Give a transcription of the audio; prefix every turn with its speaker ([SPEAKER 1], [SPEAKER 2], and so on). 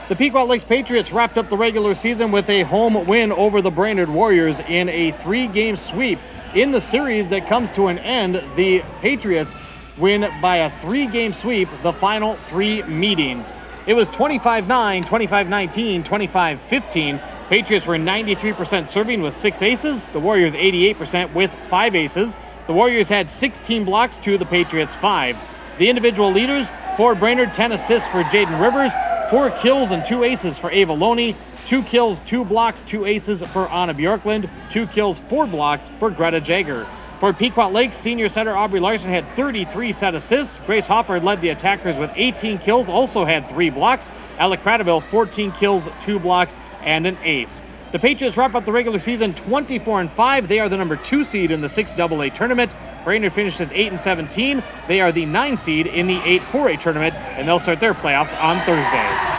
[SPEAKER 1] The Pequot Lakes Patriots wrapped up the regular season with a home win over the Brainerd Warriors in a 3-game sweep. In the series that comes to an end, the Patriots win by a 3-game sweep the final 3 meetings. It was 25-9, 25-19, 25-15. Patriots were 93% serving with 6 aces. The Warriors 88% with 5 aces. The Warriors had 16 blocks to the Patriots 5. The individual leaders for Brainerd: 10 assists for Jaden Rivers, 4 kills and 2 aces for Ava Loney, 2 kills, 2 blocks, 2 aces for Anna Bjorklund, 2 kills, 4 blocks for Greta Jager. For Pequot Lakes, senior center Aubrey Larson had 33 set assists. Grace Hofford led the attackers with 18 kills, also had 3 blocks. Alec Cradaville, 14 kills, 2 blocks, and an ace. The Patriots wrap up the regular season 24-5. They are the number 2 seed in the 6AA tournament. Brainerd finishes 8-17. They are the 9 seed in the 8-4A tournament, and they'll start their playoffs on Thursday.